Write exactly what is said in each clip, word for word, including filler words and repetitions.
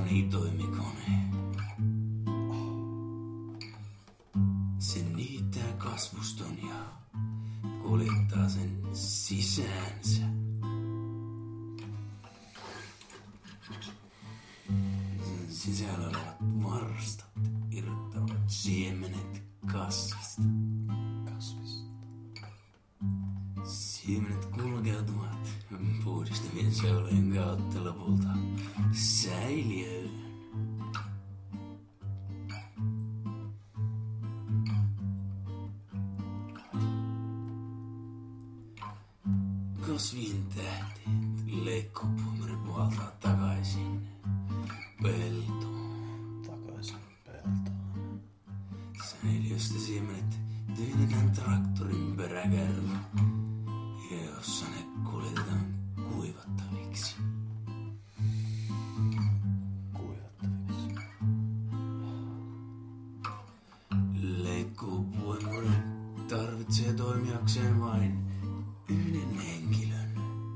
monitoimikone. Se niittää kasvuston ja kuljettaa sen sisäänsä. Sen sisällä olevat varstat irrottavat siemenet kasvista. Kasvista. Siemenet kulkeutuvat puhdistavien seulojen kautta lopulta säiliöön. Kasvien tähteet leikkuupuimuri puhaltaa takaisin peltoon. Takaisin peltoon. Säiliöstä siemenet tyynetään traktorin peräkärryyn, jossa ne kuljetetaan kuivattaviksi. Kuivattaviksi. Leikkuupuimuri tarvitsee toimijakseen vain yhden henkilön,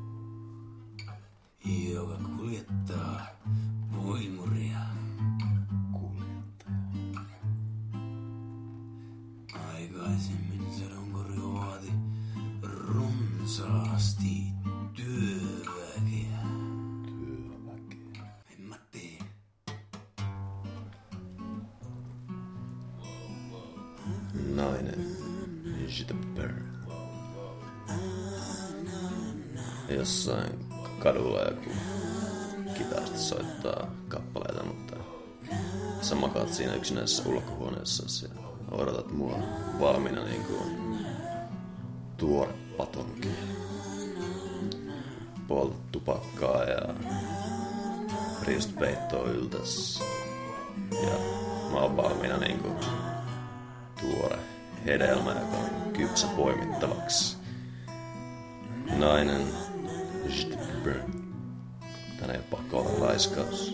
joka kuljettaa puimuria. Kuljettaja. Aikaisemmin sadonkorjuu vaati runsaasti työväkeä. Työväkeä. En mä tiedä. Nainen. Jitteper. Jossain kadulla joku kitaristi soittaa kappaleita, mutta sä makaat siinä yksinäisessä ulkohuoneessa ja odotat mua valmiina niinku tuore patonki. Poltat tupakkaa ja riistut peittoa yltäs. Ja mä oon valmiina niinku tuore hedelmä, joka on kypsä poimittavaksi. Nainen. Tän ei ole pakko olla raiskaus.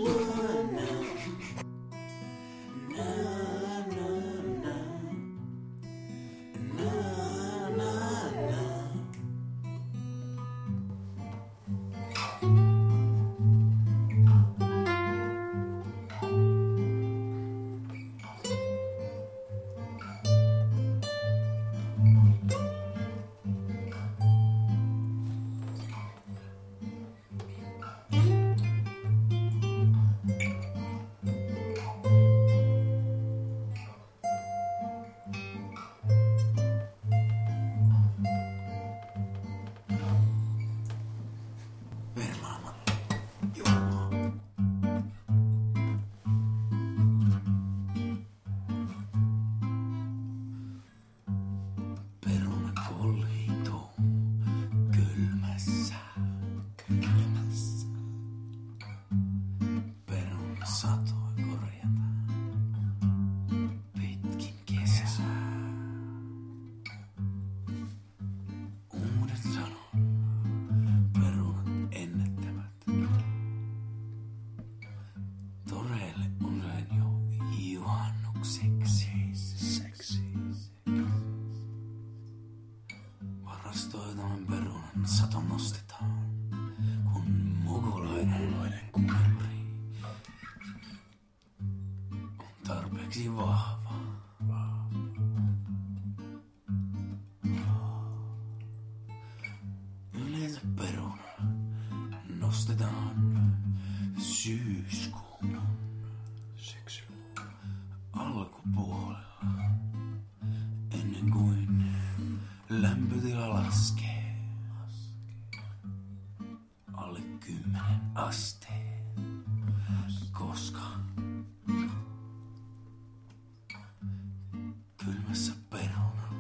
Sato nostetaan, kun mukulainen kuivuri on tarpeeksi vahva. Yleensä peruna nostetaan syyskuun syksyllä alkupuolella, ennen kuin lämpötila laskee alle kymmenen asteen, koska kylmässä peruna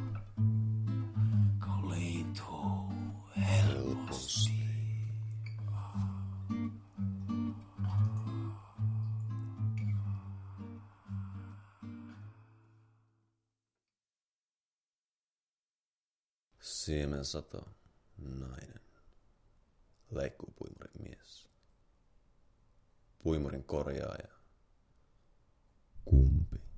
koleituu helposti. Siemensato, nainen. Leikkuupuimurin mies. Puimurin korjaaja. Kumpi?